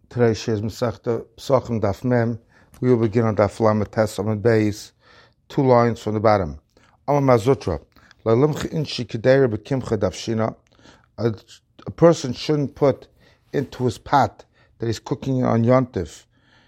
Today shares Masechta Pesachim Daf Mem. We will begin on Daf Lamed Tes Amud Beis, 2 lines from the bottom. Amar Mazutra, Lalimcha Inshi Kedera Bekimcha Daf Shina. A person shouldn't put into his pot that he's cooking on Yontif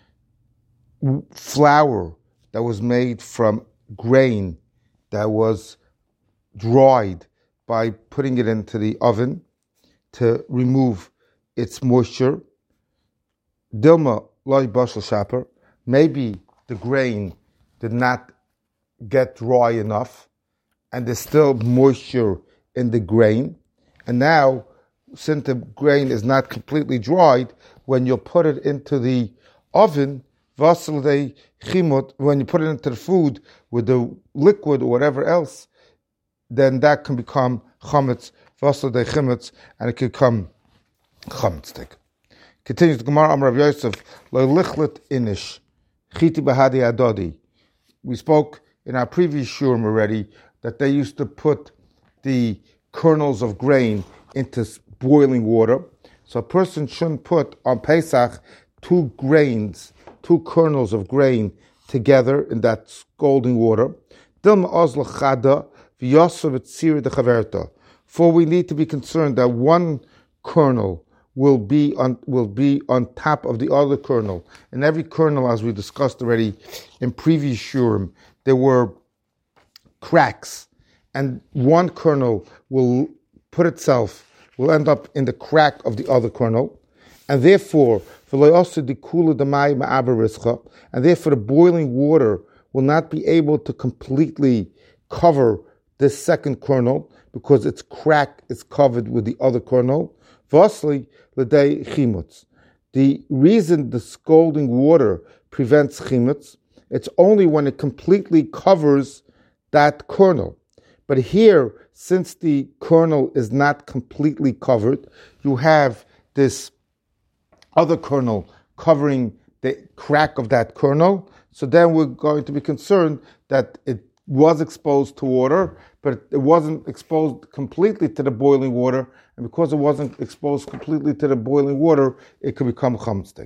flour that was made from grain that was dried by putting it into the oven to remove its moisture. Dilma loy bashal shaper. Maybe the grain did not get dry enough, and there's still moisture in the grain. And now, since the grain is not completely dried, when you put it into the oven, when you put it into the food with the liquid or whatever else, then that can become chametz, and it can become chametz. Continues the Gemara Amar Rav Yosef, Lo lichlet inish, chiti bahadi adodi. We spoke in our previous shurim already that they used to put the kernels of grain into boiling water. So a person shouldn't put on Pesach two kernels of grain together in that scalding water. For we need to be concerned that one kernel will be on top of the other kernel. And every kernel, as we discussed already in previous shurim, there were cracks. And one kernel will end up in the crack of the other kernel. And therefore, the boiling water will not be able to completely cover this second kernel because its crack is covered with the other kernel. The reason the scalding water prevents chimutz, it's only when it completely covers that kernel. But here, since the kernel is not completely covered, you have this other kernel covering the crack of that kernel. So then we're going to be concerned that it was exposed to water, but it wasn't exposed completely to the boiling water. And because it wasn't exposed completely to the boiling water, it could become chametz.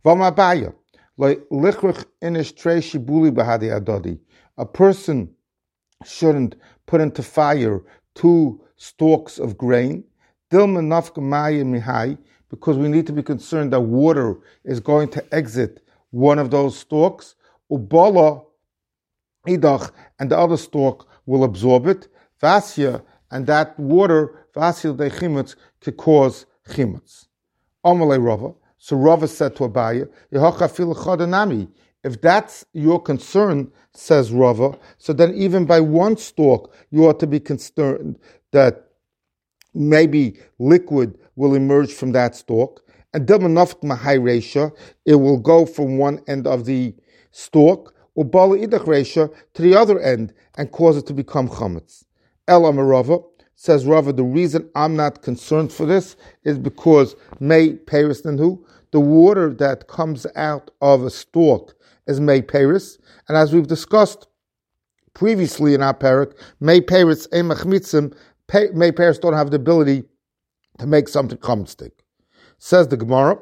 A person shouldn't put into fire 2 stalks of grain, because we need to be concerned that water is going to exit one of those stalks, and the other stalk will absorb it, and that water, could cause chimutz. So Rava said to Abaye, if that's your concern, says Rava, so then even by one stalk, you ought to be concerned that maybe liquid will emerge from that stalk, and it will go from one end of the stalk to the other end and cause it to become chametz. Rava says Rava, the reason I'm not concerned for this is because the water that comes out of a stalk is mei peris, and as we've discussed previously in our parak, mei peris don't have the ability to make something chametz. Says the Gemara,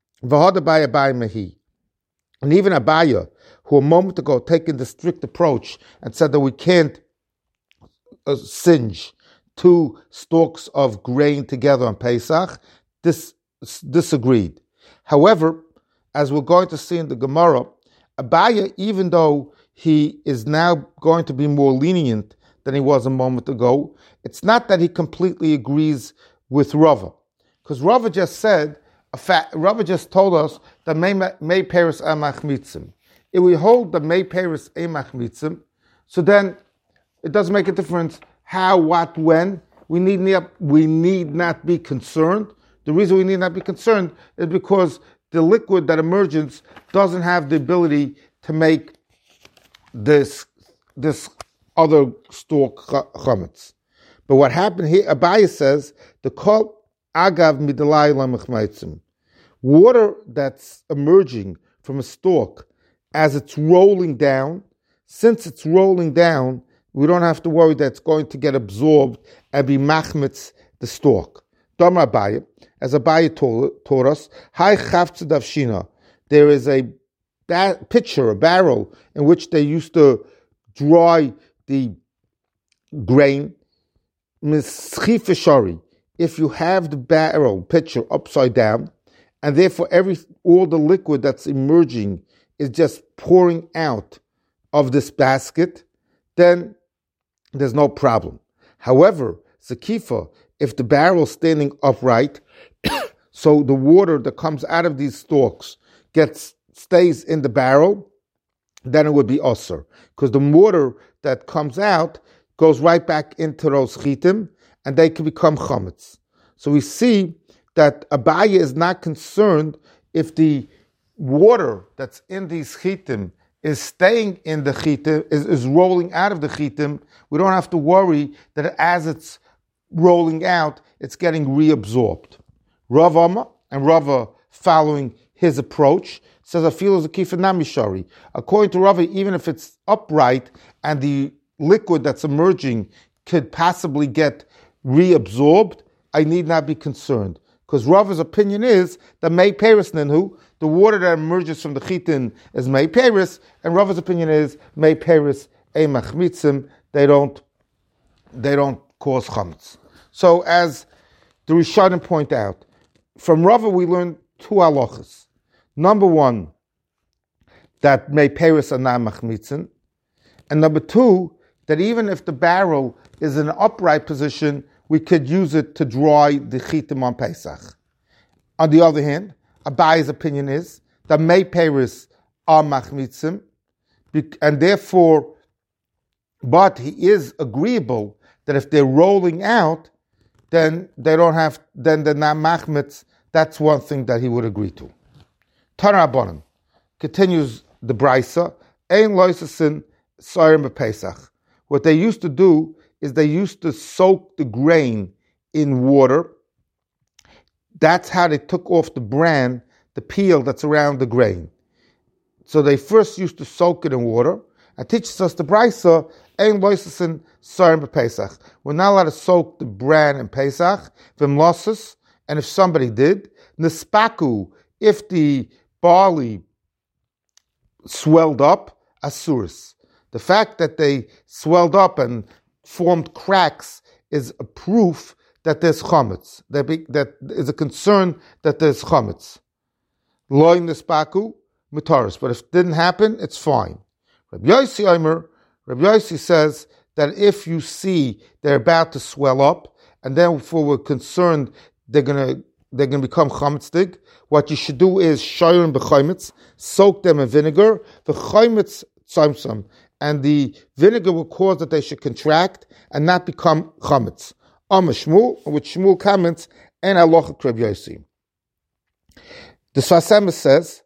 and even Abaya, who a moment ago taken the strict approach and said that we can't singe 2 stalks of grain together on Pesach, disagreed. However, as we're going to see in the Gemara, Abaya, even though he is now going to be more lenient than he was a moment ago, it's not that he completely agrees with Rava, because Rava just told us that Mei Peris Amach Mitzim. If we hold the Mei Peris Amach Mitzim, so then it doesn't make a difference how, what, when. We need not be concerned. The reason we need not be concerned is because the liquid that emerges doesn't have the ability to make this other stalk chametz. But what happened here, Abaye says, the kol agav midalai lamachmaitzim. Water that's emerging from a stalk as it's rolling down, since it's rolling down, we don't have to worry that it's going to get absorbed and be machmetz the stalk. Damar Abaye, as Abaye taught us, Hai Chavtza Davshina. There is a pitcher, a barrel, in which they used to dry the grain. Mischifeshari. If you have the barrel, pitcher, upside down, and therefore all the liquid that's emerging is just pouring out of this basket, then there's no problem. However, Zakifa, if the barrel is standing upright, so the water that comes out of these stalks stays in the barrel, then it would be usr. Because the water that comes out goes right back into those chitim, and they can become chametz. So we see that Abaye is not concerned if the water that's in these chitim is staying in the chitim, is rolling out of the chitim. We don't have to worry that as it's rolling out, it's getting reabsorbed. Rav Amma and Rava, following his approach, says Afilu Zakifa Namishari. According to Rava, even if it's upright and the liquid that's emerging could possibly get reabsorbed, I need not be concerned. Because Rava's opinion is that Mei Peris Ninhu, the water that emerges from the chitin is Mei Peris, and Rava's opinion is Mei Peris E Machmitzim, they don't cause chametz. So as the Rishonim point out, from Rava we learn two halachas. Number one, that Mei Peris are not machmitzin, and number two, that even if the barrel is in an upright position, we could use it to dry the chitim on Pesach. On the other hand, Abaye's opinion is that Mei Peris are machmitzim, and therefore, but he is agreeable that if they're rolling out, then they don't have, then they're not machmitz. That's one thing that he would agree to. Tana Rabbanan continues the brisa. Ein loisasin soirim b'Pesach. What they used to do is they used to soak the grain in water. That's how they took off the bran, the peel that's around the grain. So they first used to soak it in water. And teaches us the brisa, ein loisasin soirim b'Pesach. We're not allowed to soak the bran in Pesach, v'mlossus, and if somebody did, nispaku, if the barley swelled up, asuris. The fact that they swelled up and formed cracks is a proof that there's chametz. That is a concern that there's chametz. Loy nispaku, mutaris. But if it didn't happen, it's fine. Rabbi Yossi says that if you see they're about to swell up, and therefore we're concerned they're going to become chametzdig, what you should do is shoyrim b'chaimetz, soak them in vinegar, the chaimetz tzomsom, and the vinegar will cause that they should contract and not become chametz. Amar Shmuel, which Shmuel comments, and halacha Rabbi Yossi. The Sfas Emes says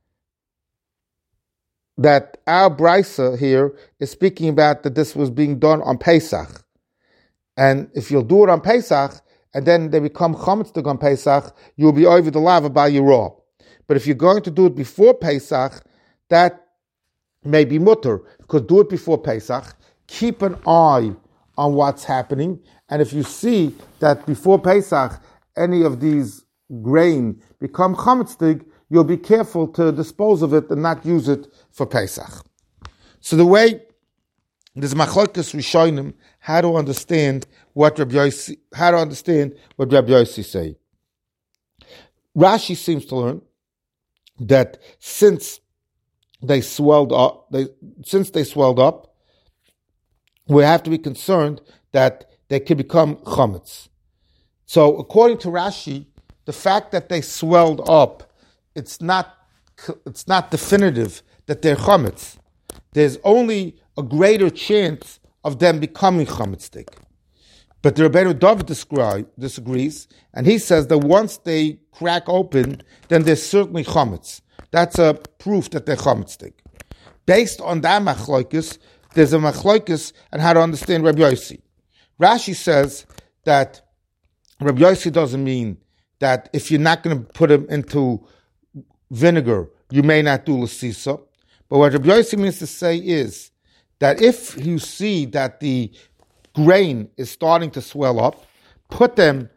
that our brisa here is speaking about that this was being done on Pesach. And if you'll do it on Pesach, and then they become chametz on Pesach, you'll be over the lava by your raw. But if you're going to do it before Pesach, that may be mutter, because do it before Pesach, keep an eye on what's happening, and if you see that before Pesach, any of these grain become chametzdig, you'll be careful to dispose of it and not use it for Pesach. So the way there's machlokes rishonim how to understand what Rabbi Yossi say. Rashi seems to learn that since they swelled up, we have to be concerned that they can become chametz. So according to Rashi, the fact that they swelled up, it's not definitive that they're chametz. There's only a greater chance of them becoming chametzdik. But the Rebbeinu David disagrees, and he says that once they crack open, then there's certainly chametz. That's a proof that they're chametzdik. Based on that machlokes, there's a machlokes on how to understand Rabbi Yossi. Rashi says that Rabbi Yossi doesn't mean that if you're not going to put them into vinegar, you may not do l'sisa. But what Rabbi Yossi means to say is that if you see that the grain is starting to swell up, put them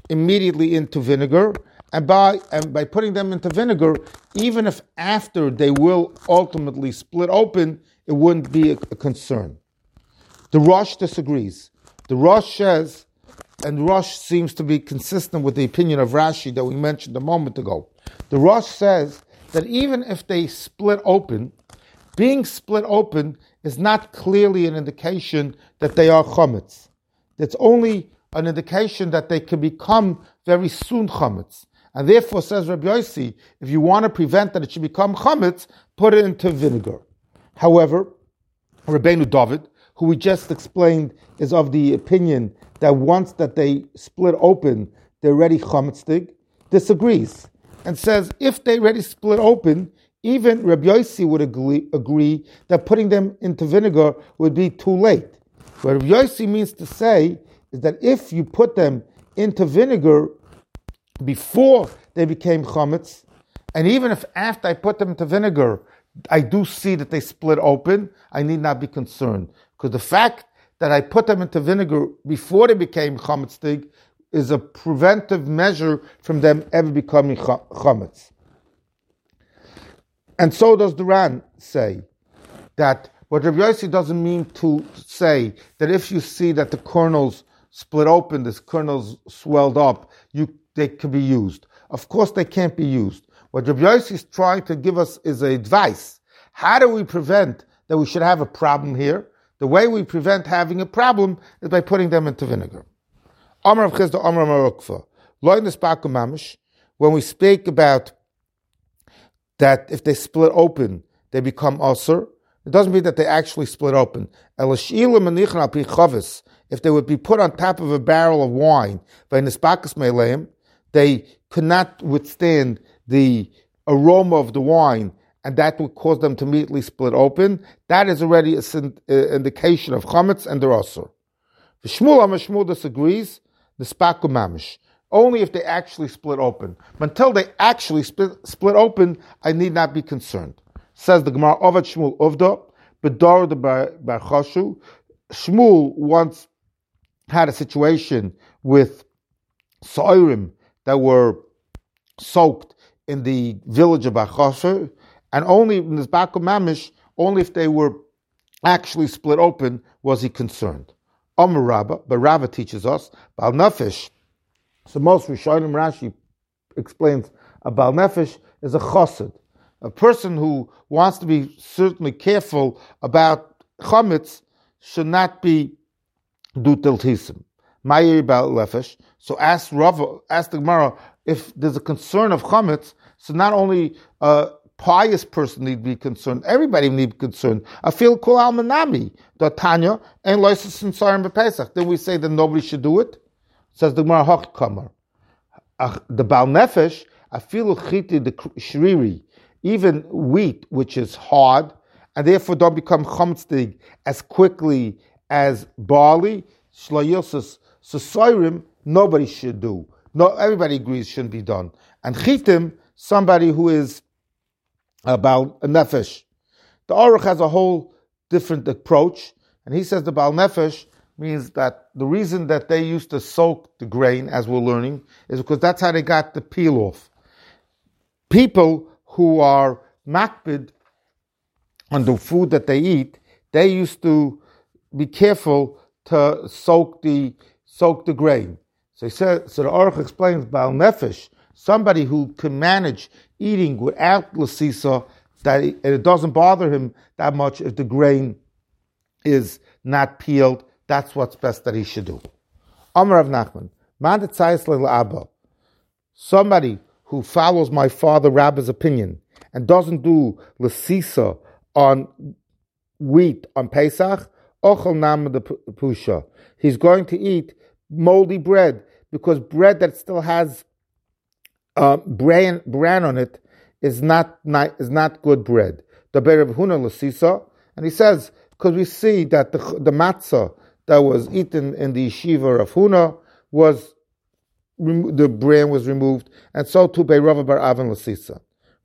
immediately into vinegar, and by putting them into vinegar, even if after they will ultimately split open, it wouldn't be a concern. The Rosh disagrees. The Rosh says, and Rosh seems to be consistent with the opinion of Rashi that we mentioned a moment ago. The Rosh says that even if they split open, being split open is not clearly an indication that they are chametz. It's only an indication that they can become very soon chametz. And therefore, says Rabbi Yossi, if you want to prevent that it should become chametz, put it into vinegar. However, Rabbeinu David, who we just explained, is of the opinion that once that they split open, they're already chametzig, disagrees, and says if they already split open, even Rabbi Yossi would agree that putting them into vinegar would be too late. What Rabbi Yossi means to say is that if you put them into vinegar before they became chametz, and even if after I put them into vinegar, I do see that they split open, I need not be concerned. Because the fact that I put them into vinegar before they became chametzig is a preventive measure from them ever becoming chametz. And so does the Ran say that what Rabbi Yossi doesn't mean to say that if you see that the kernels split open, the kernels swelled up, they can be used. Of course they can't be used. What Rabbi Yossi is trying to give us is advice. How do we prevent that we should have a problem here? The way we prevent having a problem is by putting them into vinegar. Amar of Chisda, Amar Marukva. Lo nispaku mamish. When we speak about that if they split open, they become asur, it doesn't mean that they actually split open. If they would be put on top of a barrel of wine, they could not withstand the aroma of the wine, and that would cause them to immediately split open. That is already an indication of chametz, and they're asur. Shmuel disagrees, the spaku mamish. Only if they actually split open. But until they actually split open, I need not be concerned. Says the Gemara, Ovad Shmuel Uvda, Bedar the Bar Choshu. Shmuel once had a situation with Soirim that were soaked in the village of Bar Choshu, and only in this Bakum Mamish, only if they were actually split open was he concerned. Amar Rabba, but Rabba teaches us, Bal Nefesh. So most Rishonim Rashi explains a Bal Nefesh is a chassid, a person who wants to be certainly careful about chametz should not be dutel tisim. Ma'ir Bal Nefesh. So ask the Gemara if there's a concern of chametz. So not only a pious person need to be concerned, everybody need to be concerned. I feel kol almanami the Tanya and loisus and sarim b'Pesach. Then we say that nobody should do it. Says the Gemara Hoch Kamar. The Bal Nefesh, afilu chiti the shriri, even wheat which is hard, and therefore don't become chametzig as quickly as barley, shloyosus, soirim, nobody should do. No, everybody agrees shouldn't be done. And chitim, somebody who is about a nefesh. The Aruch has a whole different approach, and he says the Bal Nefesh means that the reason that they used to soak the grain, as we're learning, is because that's how they got the peel off. People who are makbid on the food that they eat, they used to be careful to soak the grain. So the Aruch explains Bal Nefesh, somebody who can manage eating without lasisa, that it doesn't bother him that much if the grain is not peeled. That's what's best that he should do. Amar Rav Nachman, man tzayis le'abba, somebody who follows my father Rabba's opinion and doesn't do lasisa on wheat on Pesach, ochel nam the pusha. He's going to eat moldy bread because bread that still has bran on it is not good bread. The Ber Rav Huna lasisa, and he says because we see that the matzah that was eaten in the yeshiva of Huna the bran was removed, and so too by Rava bar Avan lasisa.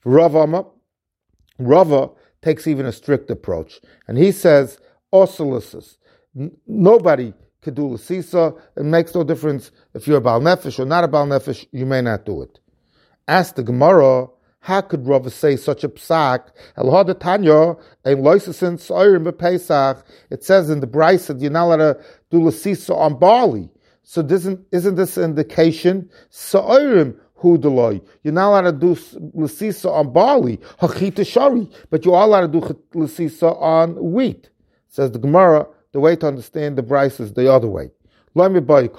Rava takes even a strict approach, and he says osulusis. Nobody could do l'sisa. It makes no difference if you're a Baal Nefesh or not a Baal Nefesh, you may not do it. Ask the Gemara, how could Rava say such a psak? El Tanya, ein loisasin soirim b'Pesach. It says in the Brisa that you're not allowed to do l'sisa on barley. So isn't this an indication? Soirim hu deloy. You're not allowed to do l'sisa on barley. Hachita shari. But you are allowed to do l'sisa on wheat. Says the Gemara, the way to understand the Brisa is the other way. Since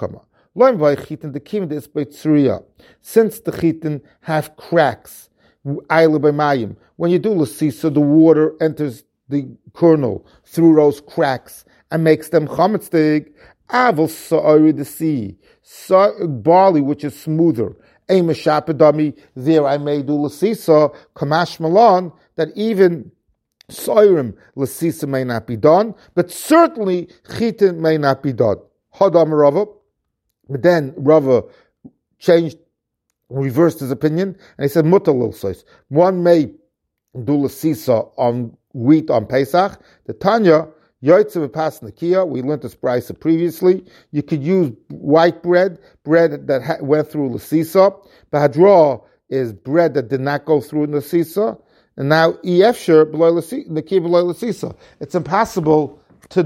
the chitin have cracks, when you do l'sisa, the water enters the kernel through those cracks and makes them chametzig. Aval sa'ori the sea, barley which is smoother. There I may do l'sisa, kamash malan, that even soirim l'sisa may not be done, but certainly chitin may not be done. Hadam Rava, but then Rava reversed his opinion, and he said mutar l'sais. One may do l'sisa on wheat on Pesach. The Tanya Yoitze v'pas nakia. We learned this brisa previously. You could use white bread that went through l'sisa. Bahadra is bread that did not go through l'sisa. And now efshar below nakia below l'sisa. It's impossible to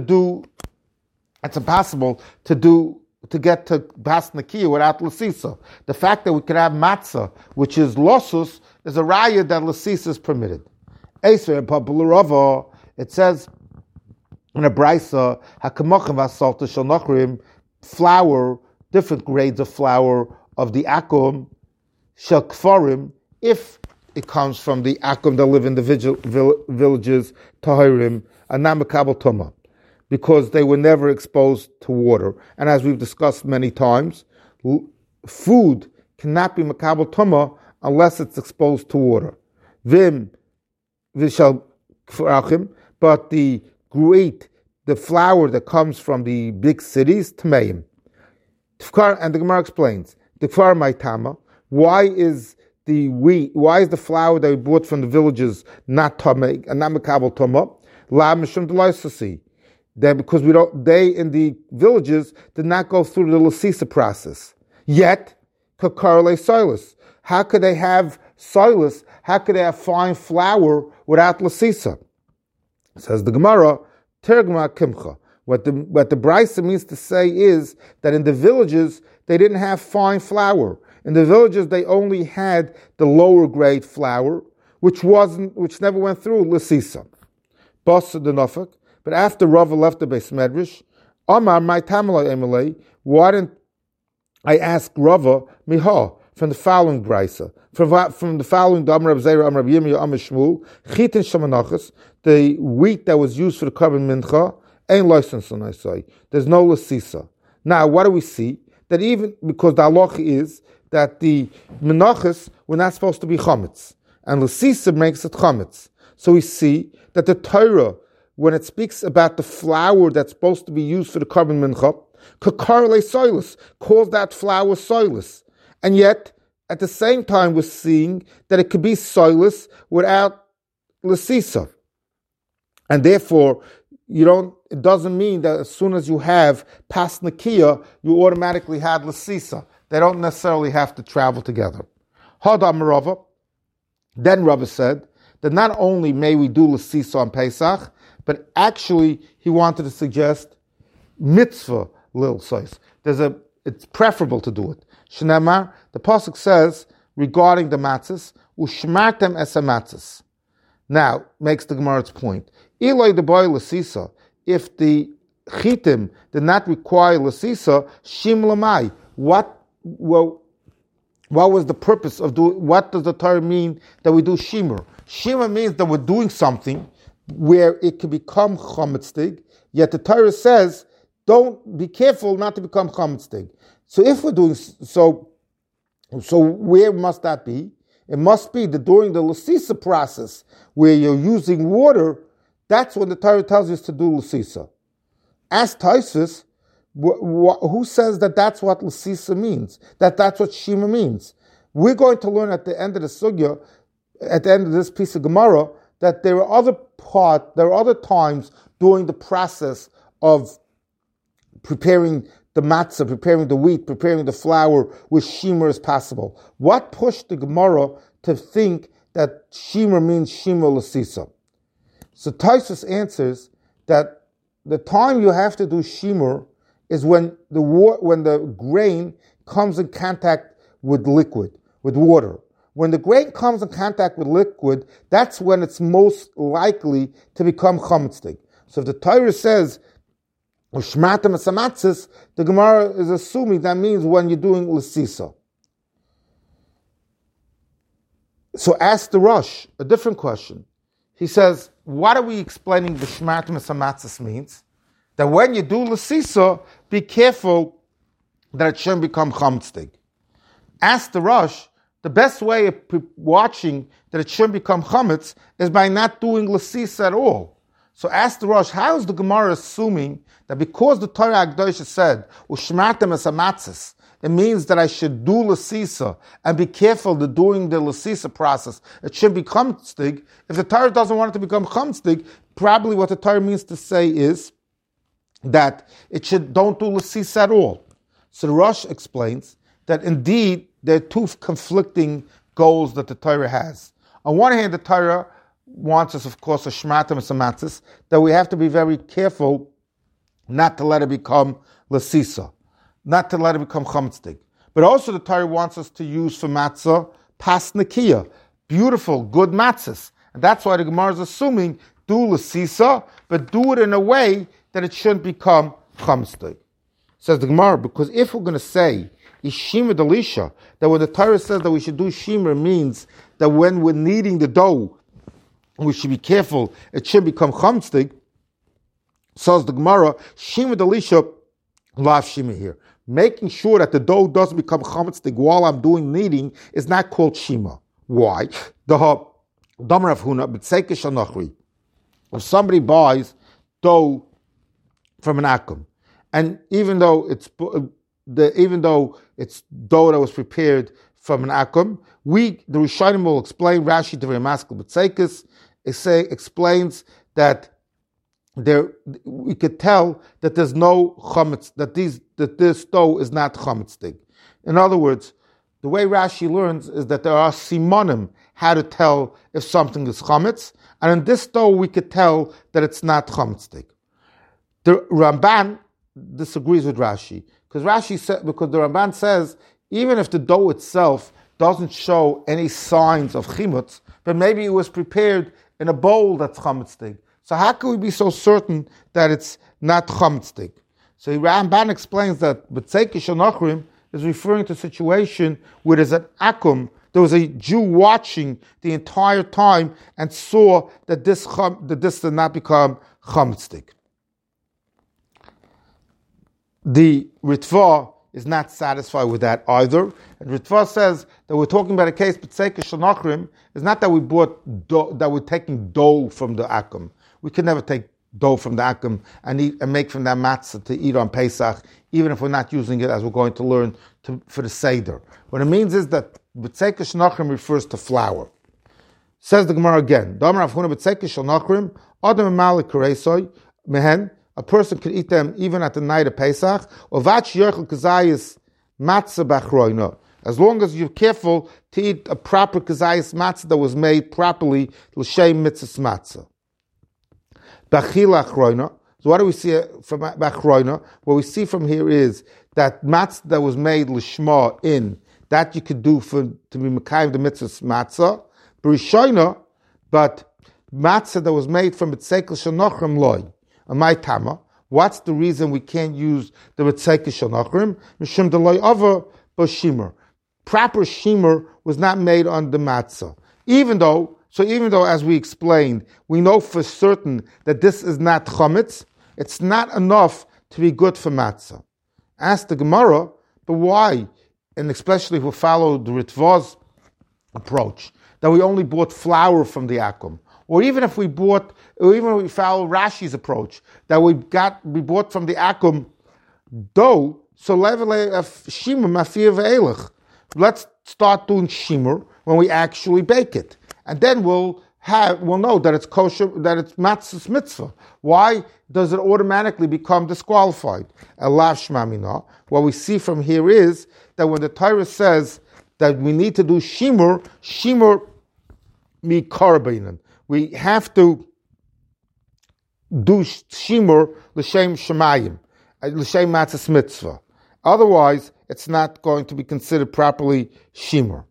get to Bas Nakiya without Lasisa. The fact that we could have matzah, which is losus, is a raya that Lasisa is permitted. Eser Pabularava, it says in a brisa, Hakamachim Vasalta Shalnachrim, flour, different grades of flour of the akum, Shel Kfarim, if it comes from the akum that live in the villages, Tahirim, and Namakabal Tumah, because they were never exposed to water. And as we've discussed many times, food cannot be makabel tumah unless it's exposed to water. Vim v'shal k'farachim, but the flour that comes from the big cities, tmeim. And the Gemara explains, the kfar maitama, why is the flour that we bought from the villages not tameh and not makabel tumah? La mishum d'laisasi. That because they in the villages did not go through the l'sisa process. Yet, kakarle soilus. How could they have soilus? How could they have fine flour without l'sisa? Says the Gemara, tergma kimcha. What the Brisa means to say is that in the villages they didn't have fine flour. In the villages they only had the lower grade flour, which never went through l'sisa. Basa the nafak. But after Rava left the Beis Medrash, Amar my Tamalai Emelei, why didn't I ask Rava Miha from the following brisa, from the following Amar Rab Zera, Amar Rab Yirmiyah, Amar Shmuel, Chitin Shamanachas, the wheat that was used for the carbon mincha, ain't licensed on I say. There's no l'sisa. Now, what do we see? That even because the halacha is that the menachas were not supposed to be chametz, and l'sisa makes it chametz. So we see that the Torah, when it speaks about the flour that's supposed to be used for the carbon mincha, kakarle soilus, calls that flour soilus. And yet, at the same time, we're seeing that it could be soilus without l'sisa. And therefore, it doesn't mean that as soon as you have pas nakiya, you automatically have l'sisa. They don't necessarily have to travel together. Hadam Rava. Then Rava said that not only may we do l'sisa on Pesach, but actually, he wanted to suggest mitzvah lil sois. It's preferable to do it. Shnemar, the pasuk says regarding the matzahs, ushmartem es matzahs. Now makes the Gemara's point. Ilay the boy l'sisa. If the chitim did not require l'sisa, shim lamai. What was the purpose of doing? What does the Torah mean that we do shimur? Shimur means that we're doing something where it can become chametzdig, yet the Torah says, don't be careful not to become chametzdig. So if we're doing so where must that be? It must be that during the l'sisa process, where you're using water, that's when the Torah tells us to do l'sisa. Ask Tosfos, who says that that's what l'sisa means? That's what shima means? We're going to learn at the end of the sugya, at the end of this piece of Gemara, that there are other times during the process of preparing the matzah, preparing the wheat, preparing the flour with shimer as possible. What pushed the Gemara to think that shimer means shimer l'sisa? So Tosfos answers that the time you have to do shimer is when the grain comes in contact with liquid, with water. When the grain comes in contact with liquid, that's when it's most likely to become chametzik. So if the Torah says Ushmatem Asamatzis, the Gemara is assuming that means when you're doing l'sisa. So ask the Rosh a different question. He says, what are we explaining the Shmatem Asamatzis means? That when you do l'sisa, be careful that it shouldn't become chametzik. Ask the Rosh, the best way of watching that it shouldn't become chametz is by not doing l'sisa at all. So ask the Rosh, how is the Gemara assuming that because the Torah Hakadosh said, Ushmatem Asamatzis, it means that I should do l'sisa and be careful that during the l'sisa process it should become chametzik. If the Torah doesn't want it to become chametzik, probably what the Torah means to say is that don't do l'sisa at all. So the Rosh explains that indeed there are two conflicting goals that the Torah has. On one hand, the Torah wants us, of course, a shmatem asamatzis, that we have to be very careful not to let it become l'sisa, not to let it become chametzik. But also the Torah wants us to use for matzah pas nekiya, beautiful, good matzahs. And that's why the Gemara is assuming do l'sisa, but do it in a way that it shouldn't become chametzik. Says the Gemara, because if we're going to say Ishima Delisha, that when the Torah says that we should do Shimmer means that when we're kneading the dough, we should be careful, it should become chametzik. Says the Gemara, Shima Delisha, lav Shima here. Making sure that the dough doesn't become chametzik while I'm doing kneading is not called Shima. Why? If somebody buys dough from an akum, and even though it's dough that was prepared from an akum, the Rishonim will explain, Rashi Divrei Maskil B'Tzeikis explains that we could tell that there's no chametz, that this dough is not chametzdik. In other words, the way Rashi learns is that there are simonim how to tell if something is chametz, and in this dough we could tell that it's not chametzdik. The Ramban disagrees with Rashi because the Ramban says even if the dough itself doesn't show any signs of chimutz, but maybe it was prepared in a bowl that's chametzdik. So how can we be so certain that it's not chametzdik? So Ramban explains that B'tzeikish Anachrim is referring to a situation where there's an akum. There was a Jew watching the entire time and saw that this did not become chametzdik. The Ritva is not satisfied with that either. And Ritva says that we're talking about a case, B'tzeikish Anachrim, is not that we're taking dough from the akum. We can never take dough from the akum and make from that matzah to eat on Pesach, even if we're not using it, as we're going to learn, for the Seder. What it means is that B'tzeikish Anachrim refers to flour. Says the Gemara again, a person could eat them even at the night of Pesach, as long as you're careful to eat a proper kazayas matzah that was made properly, l'shem mitzvah matzah. So what do we see from Bachroina? What we see from here is that matzah that was made l'shma in, that you could do to be mekayim the mitzvah matzah, but matzah that was made from b'tzeikel shanachrim loy. My tama, what's the reason we can't use the b'tzeikel shanachrim? Mishum deloy ava b'shimer. Proper shimer was not made on the matzah. Even though, as we explained, we know for certain that this is not chametz, it's not enough to be good for matzah. Ask the Gemara, but why? And especially if we follow the Ritva's approach, that we only bought flour from the akum. Or even if we follow Rashi's approach, that we bought from the akum dough, so let's start doing shimur when we actually bake it. And then we'll will know that it's kosher, that it's matzah's mitzvah. Why does it automatically become disqualified? Elav shmamina. What we see from here is that when the Torah says that we need to do shimur mi karbainen, we have to do shimur l'shem shemayim, l'shem matzah's mitzvah. Otherwise, it's not going to be considered properly shimur.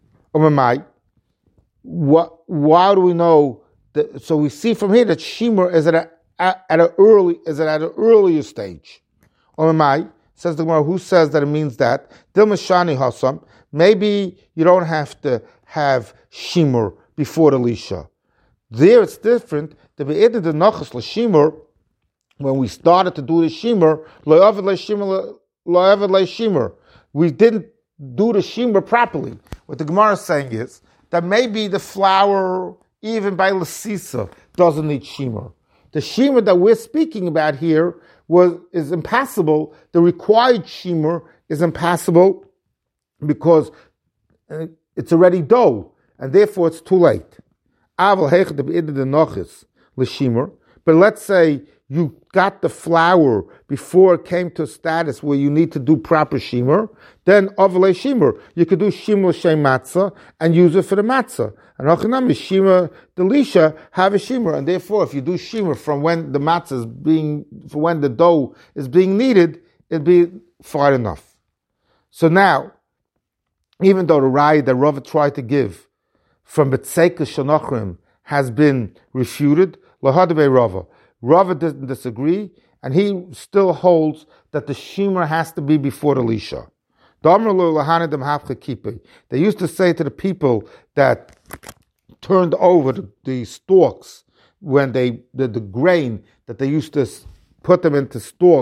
Why do we know that? So we see from here that shimur is at an earlier stage. Says the Gemara, who says that it means that? Dilmashani hasam. Maybe you don't have to have shimur before the lisha. There it's different. The be'edin the nachas l'shimur, when we started to do the shimur, we didn't do the shimur properly. What the Gemara is saying is that maybe the flour, even by l'sisa, doesn't need shimur. The shimur that we're speaking about here is impassable. The required shimur is impassable because it's already dough, and therefore it's too late. But let's say you got the flour before it came to a status where you need to do proper shimur, then avle shimur. You could do shimur shem matzah and use it for the matzah. And achanam shimur delisha have a shimur, and therefore if you do shimur from when the matzah is when the dough is being kneaded, it'd be far enough. So now, even though the raya that Rava tried to give from B'tzeika Shanachrim has been refuted, lahadbe Rava. Rava doesn't disagree, and he still holds that the shimur has to be before the lisha. They used to say to the people that turned over the stalks when the grain that they used to put them into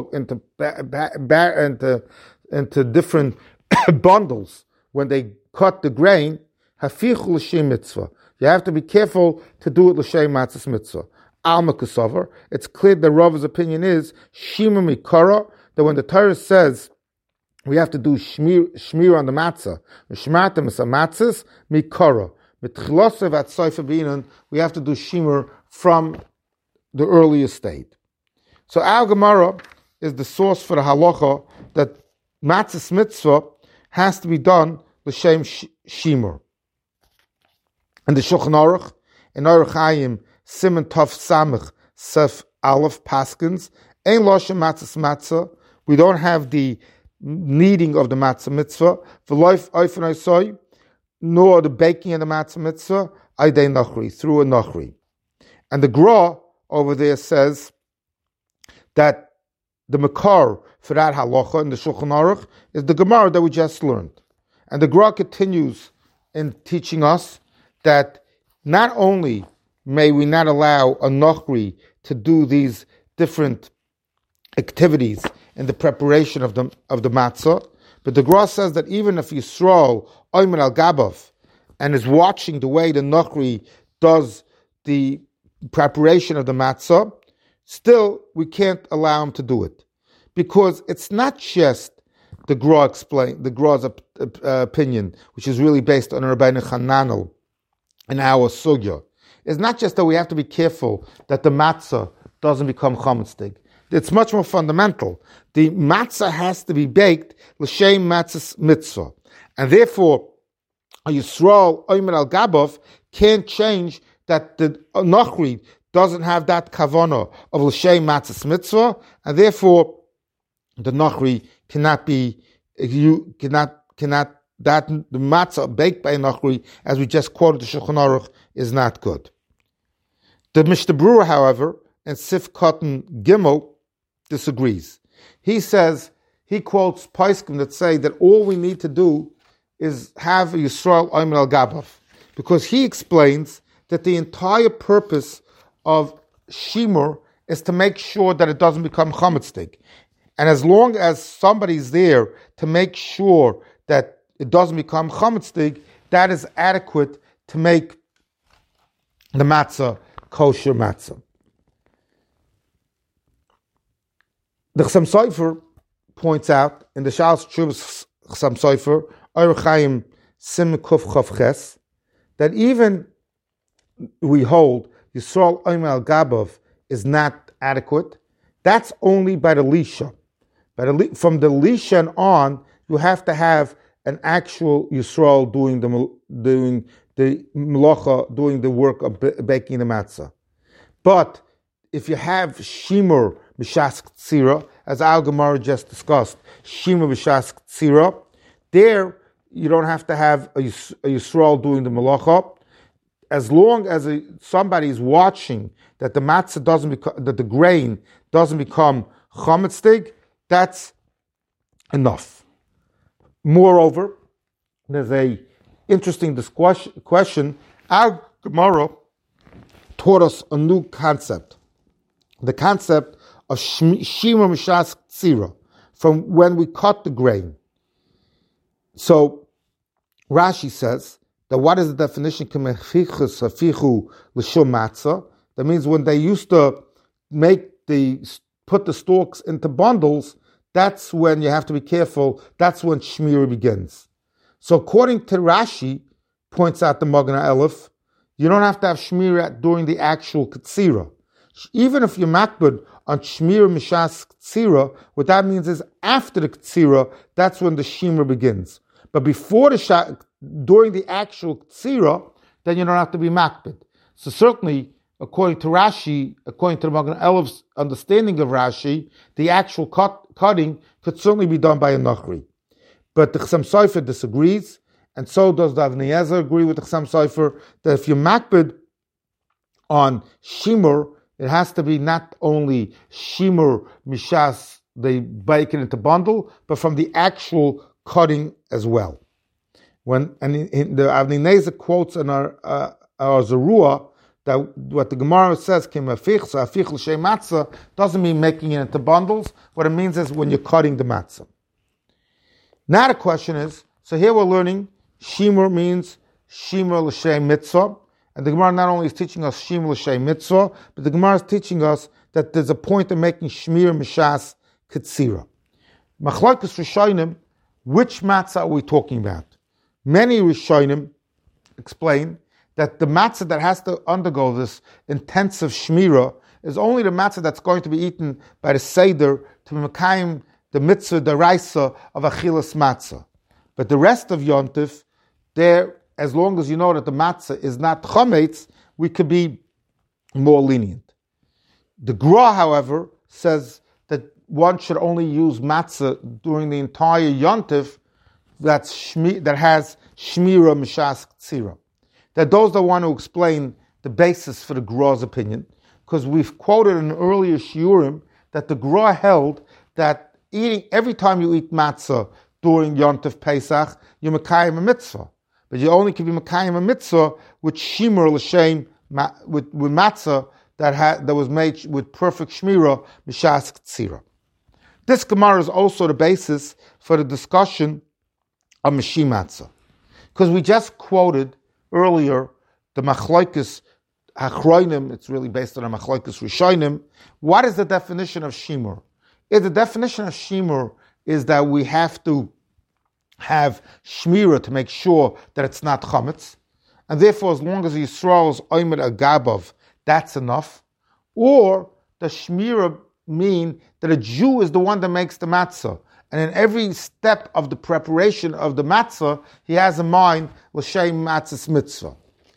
into different bundles when they cut the grain. You have to be careful to do it l'shem matzah's mitzvah. Alma Kasover, it's clear that Rava's opinion is Shima Mikara, that when the Torah says we have to do shmir on the matzah, Shmatim is a matzahs, Mikara. Mitchilosev at Seifa Binan, we have to do shimur from the earliest state. So our Gemara is the source for the halacha that matzah's mitzvah has to be done l'shem shimur. And the Shulchan Aruch, in Aruch Hayim, Simon Tov Samach Sef Aleph Paskins, Ein Loshem Matzahs Matzah. We don't have the kneading of the matzah mitzvah. V'loif oifen oisoi, nor the baking of the matzah mitzvah, Aidei Nachri, through a Nachri. And the Gra over there says that the Makar for that halacha in the Shulchan Aruch is the Gemara that we just learned. And the Gra continues in teaching us that not only may we not allow a Nachri to do these different activities in the preparation of the matzah, but the Gra says that even if Yisrael Oymer al Gabav and is watching the way the Nachri does the preparation of the matzah, still we can't allow him to do it, because it's not just the Gra's opinion, which is really based on Rabbeinu Chananel in our sugya. It's not just that we have to be careful that the matzah doesn't become chametzdig. It's much more fundamental. The matzah has to be baked l'shem matzah's mitzvah, and therefore a Yisrael Oymer al Gabav can't change that the Nachri doesn't have that kavanah of l'shem matzah's mitzvah, and therefore the Nachri cannot the matzah baked by a Nachri, as we just quoted the Shulchan Aruch, is not good. The Mishnah Berurah, however, and Sif Cotton Gimel disagrees. He says, he quotes Paiskim that say that all we need to do is have a Yisrael Oymer al Gabav, because he explains that the entire purpose of shimur is to make sure that it doesn't become chametzdik. And as long as somebody's there to make sure that it doesn't become chametzdik, that is adequate to make the matzah kosher matzah. The Chassam Sofer points out in the Shas Tshuvas Chassam Sofer, Orach Chaim Sim Kuf Chav Ches, that even we hold Yisrael Omer al Gabav is not adequate, that's only by the Lisha. From the Lisha and on, you have to have an actual Yisrael doing the melacha, doing the work of baking the matzah. But if you have Shimur B'shas Tzira, as Al Gemara just discussed, Shimur B'shas Tzira, there you don't have to have a Yisrael doing the melacha. As long as somebody is watching that the matzah doesn't become, that the grain doesn't become chametzdig, that's enough. Moreover, there's a interesting question. Our Gemara taught us a new concept, the concept of shimur mishas tzira, from when we cut the grain. So Rashi says that what is the definition? That means when they used to put the stalks into bundles, that's when you have to be careful. That's when shmira begins. So according to Rashi, points out the Magen Aleph, you don't have to have shmira during the actual katsira. Even if you're makbid on shmira mishas katsira, what that means is after the katsira, that's when the shmira begins. But before during the actual katsira, then you don't have to be makbid. So certainly, according to Rashi, according to the Magen Aleph's understanding of Rashi, the actual cutting could certainly be done by a Nachri. But the Chassam Sofer disagrees, and so does the Avnei Yezer agree with the Chassam Sofer, that if you're makbid on shimur, it has to be not only shimur mishas, they bake it into bundle, but from the actual cutting as well. In the Avnei Yezer quotes in our Zerua, that what the Gemara says, doesn't mean making it into bundles. What it means is when you're cutting the matzah. Now the question is, so here we're learning shimur means shimur l'shem mitzvah, and the Gemara not only is teaching us shimur l'shem mitzvah, but the Gemara is teaching us that there's a point of making shmir mishas ketzira. Machlokes Rishonim, which matzah are we talking about? Many Rishonim explain that the matzah that has to undergo this intensive shmira is only the matzah that's going to be eaten by the seder to mekayim the mitzvah deraisa of achilas matzah. But the rest of yontif, there, as long as you know that the matzah is not chametz, we could be more lenient. The Gra, however, says that one should only use matzah during the entire yontif that has shmira mishas tzira. That those that want to explain the basis for the Gra's opinion, because we've quoted in earlier shiurim that the Gra held that eating every time you eat matzah during Yontif Pesach, you're mekayim a mitzvah, but you only can be mekayim a mitzvah with shimur l'shem, with matzah that was made with perfect shmira mishas tzira. This Gemara is also the basis for the discussion of Meshim matzah, because we just quoted earlier the Machlokes Achronim, it's really based on a Machlokes Rishonim. What is the definition of shimur? The definition of shimur is that we have to have shmira to make sure that it's not chametz, and therefore as long as Yisrael's oimer agabav, that's enough. Or the shmira mean that a Jew is the one that makes the matzah, and in every step of the preparation of the matzah, he has in mind l'shem matzah's mitzvah.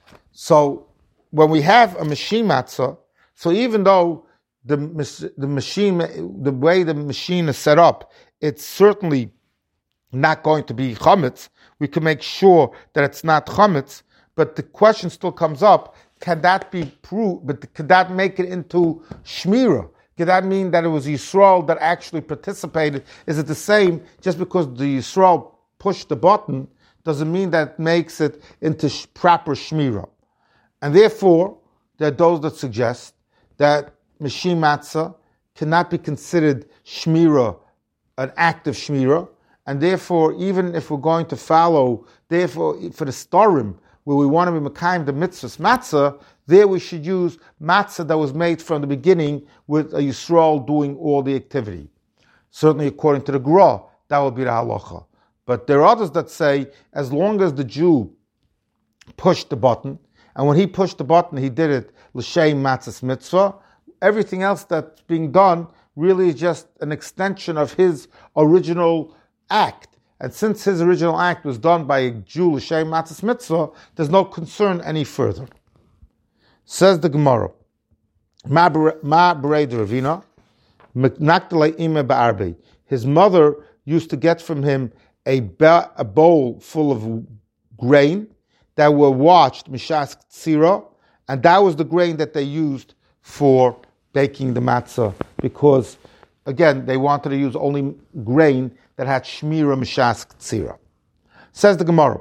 So when we have a meshim matzah, so even though the machine, the way the machine is set up, it's certainly not going to be chametz. We can make sure that it's not chametz, but the question still comes up: can that be proved? But could that make it into shmira? Could that mean that it was Yisrael that actually participated? Is it the same? Just because the Yisrael pushed the button doesn't mean that makes it into proper shmira. And therefore, there are those that suggest that Meshim Matzah cannot be considered shmira, an act of shmira, and therefore, even if we're going to follow, therefore, for the Storim, where we want to be Mekayim the mitzvahs matzah, there we should use matzah that was made from the beginning with a Yisrael doing all the activity. Certainly, according to the Gra, that would be the halacha. But there are others that say, as long as the Jew pushed the button, And when he pushed the button, he did it l'shem matzas mitzvah. Everything else that's being done really is just an extension of his original act. And since his original act was done by a Jew l'shem matzas mitzvah, there's no concern any further. Says the Gemara, Ma b'rei Ravina, m'nakdalei ime ba'arbe. His mother used to get from him a bowl full of grain that were washed, mishas tzira, and that was the grain that they used for baking the matzah, because, again, they wanted to use only grain that had shmira mishas tzira. Says the Gemara,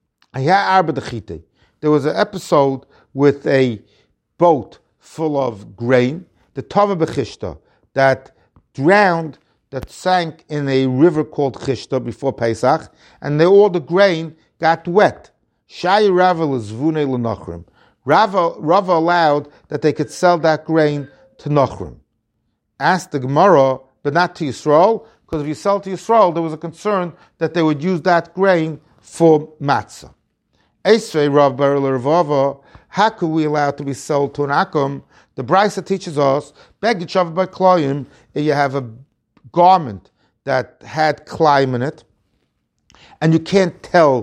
there was an episode with a boat full of grain, the Tava b'chishta, that drowned, that sank in a river called Chishta before Pesach, and all the grain got wet. Shai Rava l'zvunei l'nochrim. Rava allowed that they could sell that grain to Nochrim. Asked the Gemara, but not to Yisrael, because if you sell to Yisrael, there was a concern that they would use that grain for matzah. Esrei Rav Bar Rava, how could we allow it to be sold to an akum? The Brisa teaches us, Begichav by Kloyim, if you have a garment that had climb in it, and you can't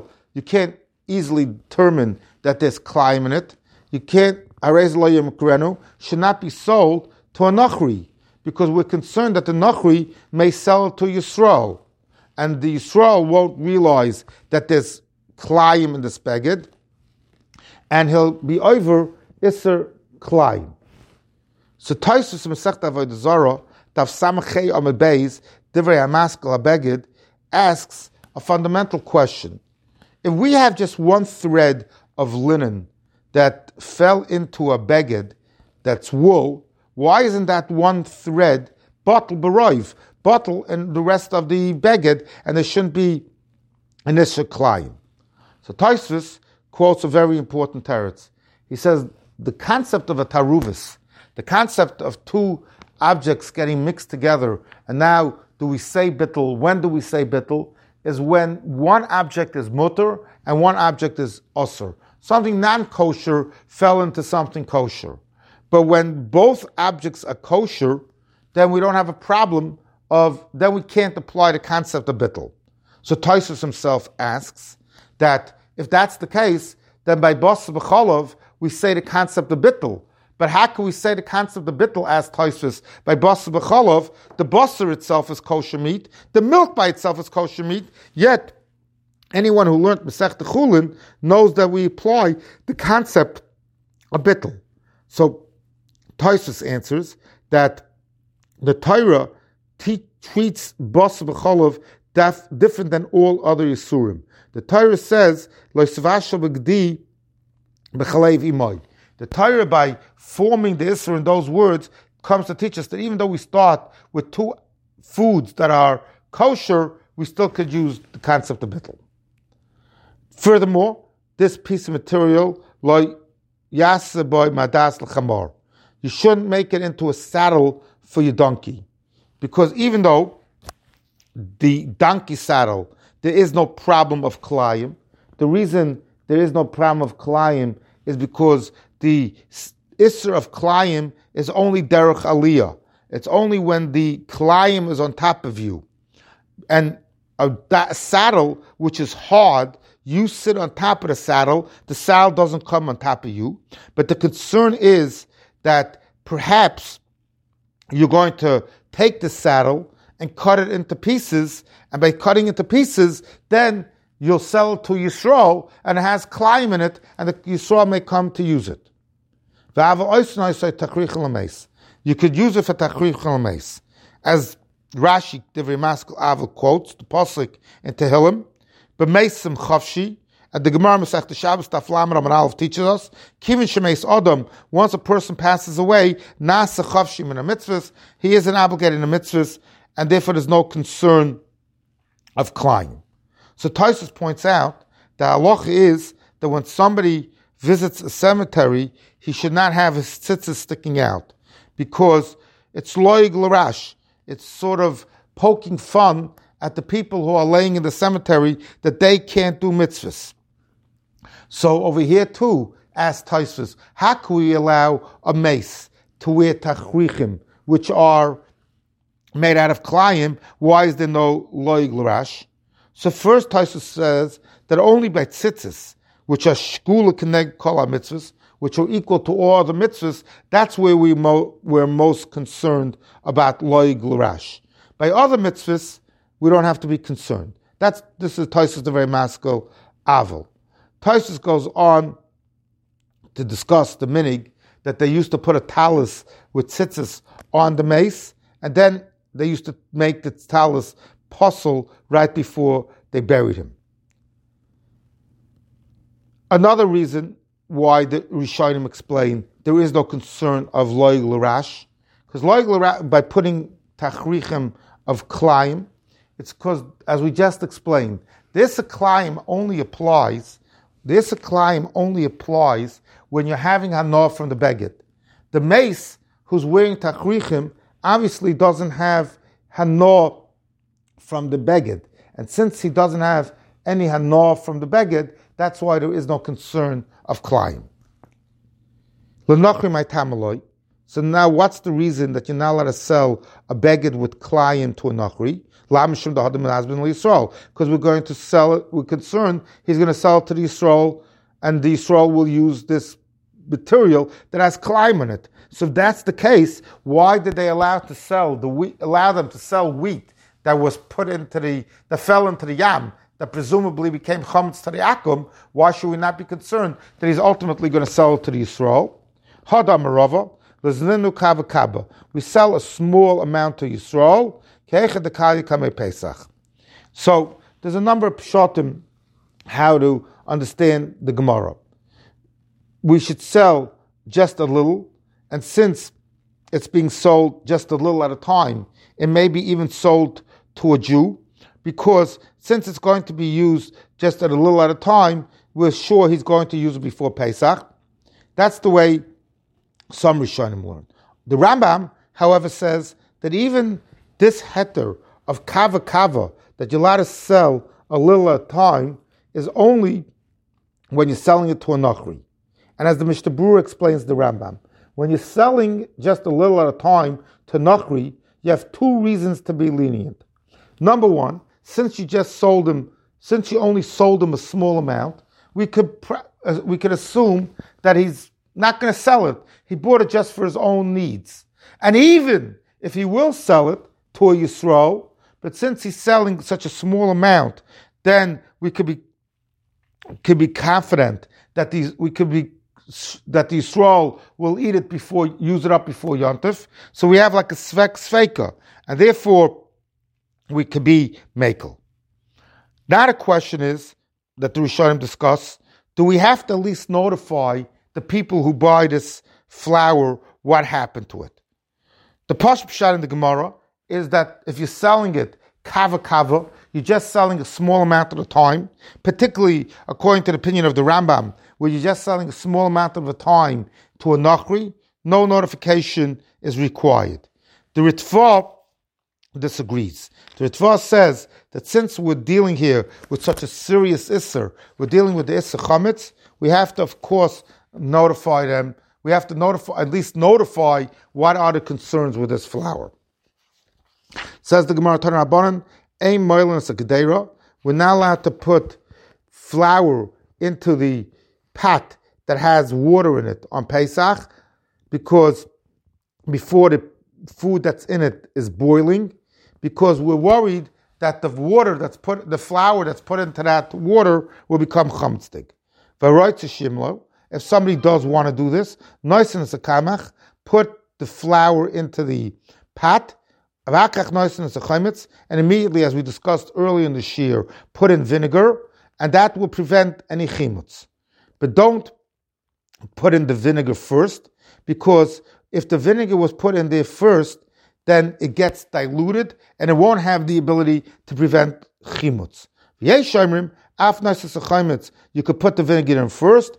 easily determine that there's climb in it, you can't, should not be sold to a Nachri, because we're concerned that the Nachri may sell it to Yisrael, and the Yisrael won't realize that there's climb in this beged, and he'll be over Isser climb. So Taisus Masechta Avodah Zarah, Tav Samachei Amud Beis, Divrei HaMaskal HaBeged, asks a fundamental question. If we have just one thread of linen that fell into a beged that's wool, why isn't that one thread bottle beroiv, bottle and the rest of the beged, and there shouldn't be an Isser Klayim? So Tosfos quotes a very important teretz. He says the concept of a taruvis, the concept of two objects getting mixed together, and now do we say bittul, when do we say bittul, is when one object is mutter and one object is osur. Something non-kosher fell into something kosher. But when both objects are kosher, then we don't have a problem then we can't apply the concept of bittul. So Tosfos himself asks that if that's the case, then by Basa B'cholov, we say the concept of bittul. But how can we say the concept of bittul, as Tosfos, by Basa B'cholov? The basar itself is kosher meat, the milk by itself is kosher meat, yet anyone who learned Masechta Chulin knows that we apply the concept of bittul. So Tosfos answers that the Torah treats Basa B'cholov different than all other Yisurim. The Torah says, Lo Yisvasha B'gdi B'chalev Imoy. The Torah, by forming the Isser in those words, comes to teach us that even though we start with two foods that are kosher, we still could use the concept of bittul. Furthermore, this piece of material, Lo Yaseh Boy Madas L'Chamor, you shouldn't make it into a saddle for your donkey. Because even though the donkey saddle, there is no problem of Kalayim, the reason there is no problem of Kalayim is because the Isser of Kalayim is only Derech Aliyah. It's only when the Kalayim is on top of you. And that saddle, which is hard, you sit on top of the saddle doesn't come on top of you. But the concern is that perhaps you're going to take the saddle and cut it into pieces, and by cutting into pieces, then you'll sell it to Yisrael, and it has climb in it, and the Yisrael may come to use it. You could use it for Tachrich Chalames. As Rashi, Divrei Maskal Avil, quotes, the Pasuk in Tehillim, B'meisim Chavshi, and the Gemara Masechta Shabbos Daf Lamed Amud Aleph teaches us, Kivin Shemeis Adam, once a person passes away, Nasa Chavshi Min HaMitzvahs, he isn't obligated in the mitzvahs, and therefore there's no concern of climb. So Tosfos points out that halacha is that when somebody visits a cemetery, he should not have his tzitzis sticking out, because it's loig l'rash. It's sort of poking fun at the people who are laying in the cemetery that they can't do mitzvahs. So over here too, asked Tosfos, how can we allow a mace to wear tachrichim, which are made out of klayim? Why is there no loig l'rash? So first Tosfos says that only by tzitzis, which are shkula keneg kol mitzvahs, which are equal to all the mitzvahs, that's where we're most concerned about loig l'rash. By other mitzvahs, we don't have to be concerned. This is Tosfos the very maskil aval. Tosfos goes on to discuss the minig that they used to put a talus with tzitzis on the mace, and then they used to make the talus puzzle right before they buried him. Another reason why the Rishonim explain there is no concern of loig l'rash, because loig l'rash, by putting tachrichem of klayim, it's because, as we just explained, this klayim only applies when you're having hanor from the beged. The mace who's wearing tachrichim obviously doesn't have hanor from the beged. And since he doesn't have any hanor from the beged, that's why there is no concern of klayim. So now what's the reason that you're not allowed to sell a beged with klayim to a nachri? Because we're going to sell it, we're concerned he's going to sell it to the Yisrael, and the Yisrael will use this material that has klayim in it. So if that's the case, why did they allow them to sell wheat that was put that fell into the yam, that presumably became chametz to the akum? Why should we not be concerned that he's ultimately going to sell it to the Yisrael? Hadam Merava, Leznenu Kava Kaba. We sell a small amount to Yisrael. So there's a number of pshatim how to understand the Gemara. We should sell just a little, and since it's being sold just a little at a time, it may be even sold to a Jew, because since it's going to be used just at a little at a time, we're sure he's going to use it before Pesach. That's the way some Rishonim learn. The Rambam, however, says that even this heter of kava kava, that you're allowed to sell a little at a time, is only when you're selling it to a nachri. And as the Mishnah Berurah explains the Rambam, when you're selling just a little at a time to nachri, you have two reasons to be lenient. Number one, since you only sold him a small amount, we could assume that he's not going to sell it. He bought it just for his own needs. And even if he will sell it to a Yisrael, but since he's selling such a small amount, then we could be confident that the Yisrael will use it up before Yontif. So we have like a sveka, and therefore we could be mekel. Now the question is that the Rishonim discuss: do we have to at least notify the people who buy this flour what happened to it? The Pashut Pshat in the Gemara is that if you're selling it kava kava, you're just selling a small amount at a time, particularly according to the opinion of the Rambam, where you're just selling a small amount of a time to a nachri, no notification is required. The Ritva disagrees. The Ritva says that since we're dealing here with such a serious isser, we're dealing with the isser chametz, we have to, of course, notify them. We have to at least notify what are the concerns with this flour. Says the Gemara Tanna Rabbanan, Ein moilin as a gedera. We're not allowed to put flour into the pot that has water in it on Pesach, because before the food that's in it is boiling, because we're worried that the flour that's put into that water will become chametzdig. If somebody does want to do this, noisin as a kamach, put the flour into the pot, and immediately, as we discussed earlier in the shir, put in vinegar, and that will prevent any chimutz. But don't put in the vinegar first, because if the vinegar was put in there first, then it gets diluted, and it won't have the ability to prevent chimutz. You could put the vinegar in first,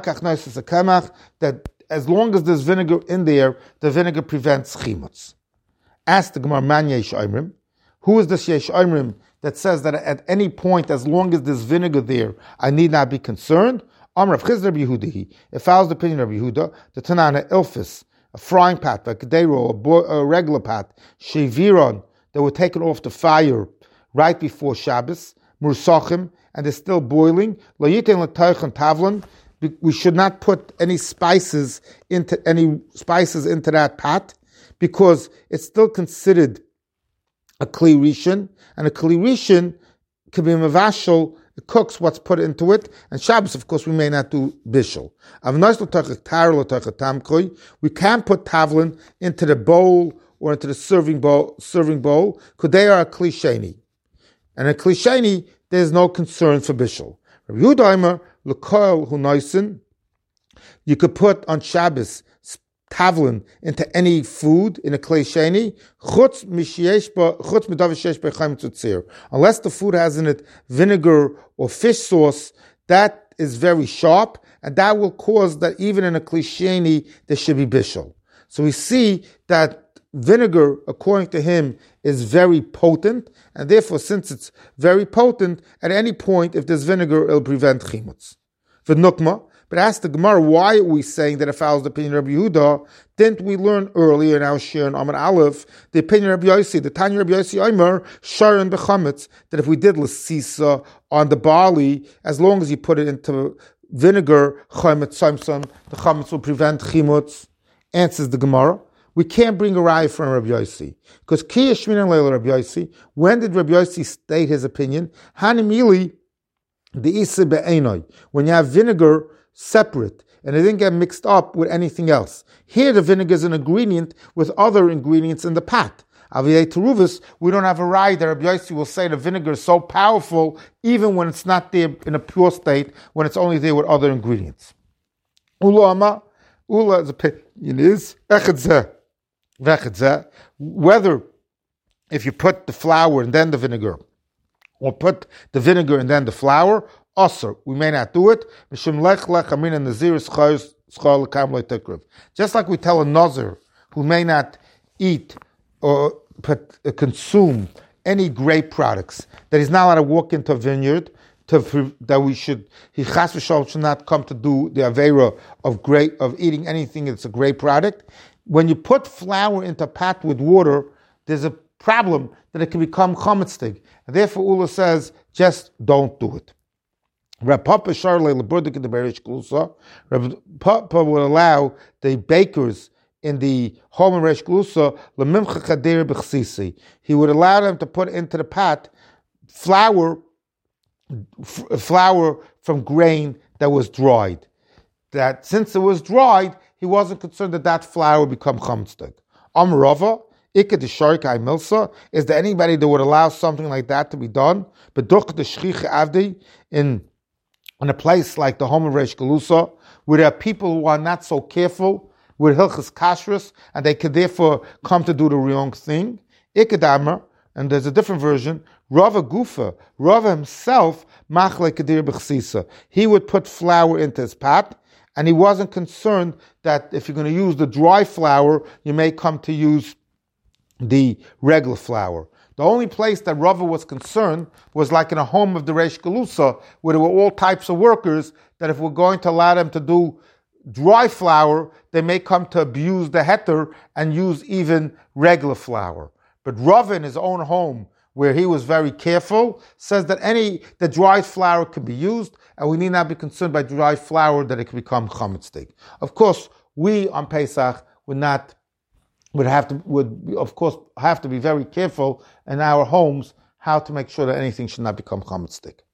that as long as there's vinegar in there, the vinegar prevents chimutz. Ask the Gemara, man yesh omrim. Who is this yesh omrim that says that at any point, as long as there's vinegar there, I need not be concerned? Amr of Chizr Yehudahi. It follows the opinion of Yehuda. The Tanana Ilfis, a frying pat, a kedero, a regular pat, sheviron that were taken off the fire right before Shabbos, mursachim, and they're still boiling. Lo yitin l'toichan tavlin. We should not put any spices into that pot because it's still considered a kli rishon, and a kli rishon can be mavashal. It cooks what's put into it, and Shabbos, of course, we may not do bishul. We can't put tavlin into the bowl or into the serving bowl, because they are a kli sheni, and a kli sheni there's no concern for bishul. Rabbi Yehuda l'koil hu noisin. You could put on Shabbos tavlin into any food in a kli sheni, unless the food has in it vinegar or fish sauce. That is very sharp, and that will cause that even in a kli sheni there should be bishul. So we see that vinegar, according to him, is very potent, and therefore, since it's very potent, at any point, if there's vinegar, it'll prevent chimutz. V'nukma, but ask the Gemara, why are we saying that it follows the opinion of Rabbi Yehuda? Didn't we learn earlier in our shir in Amar Aleph, the opinion of Rabbi Yossi, the Tanya Rabbi Yossi Omer, sharon b'chametz, that if we did l'sisa on the barley, as long as you put it into vinegar, chametz samson, the chametz will prevent chimutz. Answers the Gemara, we can't bring a raya from Rabbi Yossi, because Ki Yashmin and Leila Rabbi Yossi, when did Rabbi Yossi state his opinion? Hanimili, the Isa be'enoi, when you have vinegar separate, and it didn't get mixed up with anything else. Here the vinegar is an ingredient with other ingredients in the pot. Aviyei Teruvus, we don't have a raya that Rabbi Yossi will say the vinegar is so powerful, even when it's not there in a pure state, when it's only there with other ingredients. Ula's opinion is, whether if you put the flour and then the vinegar, or put the vinegar and then the flour, osir, we may not do it. Just like we tell a nazir who may not eat or consume any grape products, that he's not allowed to walk into a vineyard, he chas v'shalom should not come to do the avera of eating anything that's a grape product. When you put flour into a pot with water, there's a problem that it can become chametztig. And therefore, Ula says, just don't do it. Rav Papa would allow the bakers in the home of Reish Galusa, he would allow them to put into the pot flour from grain that was dried. That since it was dried, he wasn't concerned that flour would become chametztig. Amrava, Ikad Sharkai Milsa, is there anybody that would allow something like that to be done? But the Shchich Avdi in a place like the home of Reish Galusa, where there are people who are not so careful with Hilchas Kashrus, and they could therefore come to do the wrong thing. Ikadamar, and there's a different version, Rava Gufa, Rava himself, Machle Kadir B'chsisa. He would put flour into his pot, and he wasn't concerned that if you're going to use the dry flour, you may come to use the regular flour. The only place that Rava was concerned was like in a home of the Reish Galusa, where there were all types of workers, that if we're going to allow them to do dry flour, they may come to abuse the heter and use even regular flour. But Rava in his own home, where he was very careful, says that the dried flour can be used, and we need not be concerned by dried flour that it can become chametztig. Of course, we on Pesach would have to be very careful in our homes how to make sure that anything should not become chametztig.